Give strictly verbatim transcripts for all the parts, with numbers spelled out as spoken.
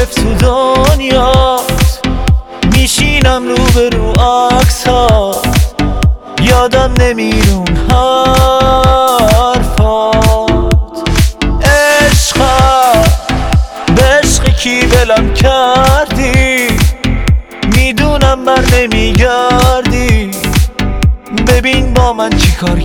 گرفت تو دنیات، میشینم رو به رو عکس ها، یادم نمیرون حرفات. عشقم به عشق کی بلم کردی، میدونم بر نمیگردی، ببین با من چی کار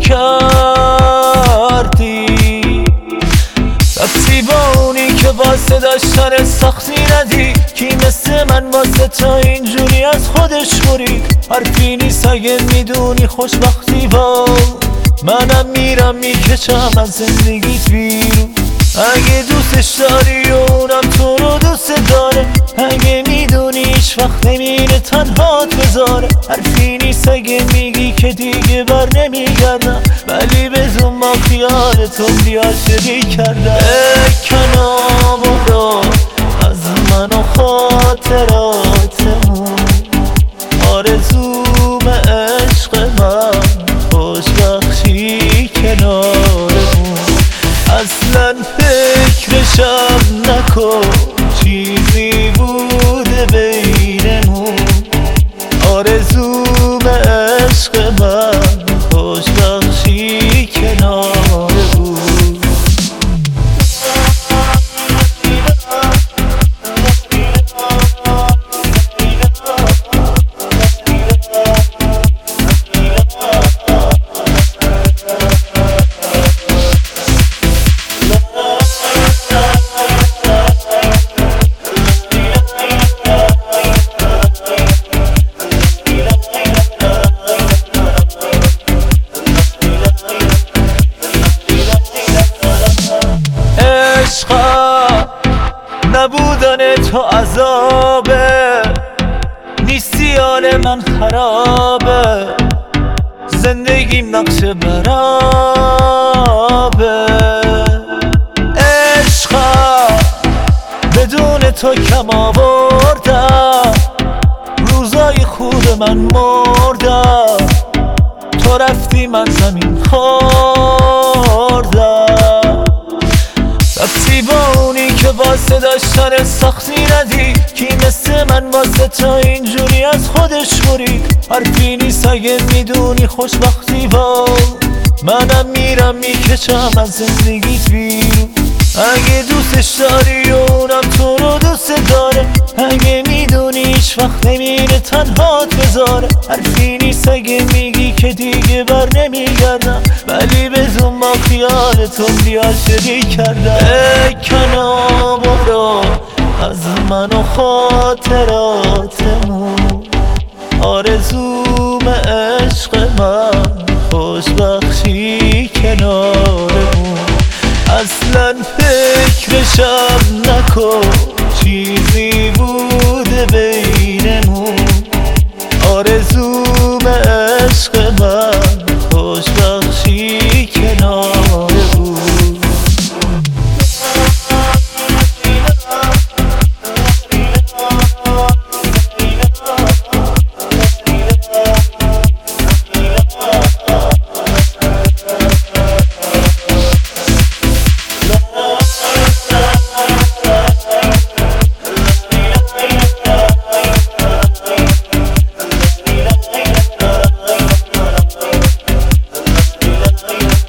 کردی. رفتی با اونی که واسه داشتن سختی ندی، کی مثل من واسه تا اینجوری از خودش برید. حرفی نیست اگه میدونی خوشبختی با منم میرم میکشم از زندگیت بیرون. اگه دوستش داری و اونم تو رو دوست داره، اگه میدونی هیچ وقت نمیره تنهات بذاره. حرفی نیست اگه میگی که دیگه بر نمیگردم، ولی بدون با خیالتون بیاشقی کردم. بکنم برو از من و خاطراتمون، آرزوم عشق من خوشبختی کنارمون. اصلا فکرشم نکن چیزی بوده بینمون، آرزوم عشق من خوشبختی کنارمون. نبودن تو عذابه، نیستی حال من خرابه، زندگیم نقش برابه. عشقم بدون تو کم آوردم، روزای خوب من مردم، تو رفتی من زمین خوردم. رفتی با اونی که واسه داشتن سختی ندی، کی مثل من واسه تا اینجوری از خودش برید. حرفی نیست اگه میدونی خوشبختی با منم میرم میکشم از زندگیت بیرون. اگه دوستش داری و اونم تو رو دوست داره، اگه میدونی هیچ وقت نمیره تنهات بذاره. حرفی نیست اگه میگی که دیگه بر نمیگردم، ولی بدون با خیالتون بیاشقی کردم. بکنم برو از من و خاطراتمون، آرزوم عشق من خوشبختی کنارمون. اصلا فکرشم نکن چیزی بوده بینمون، آرزوم عشق من خوشبختی کنارمون.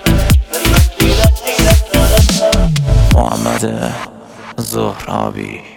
زهرابی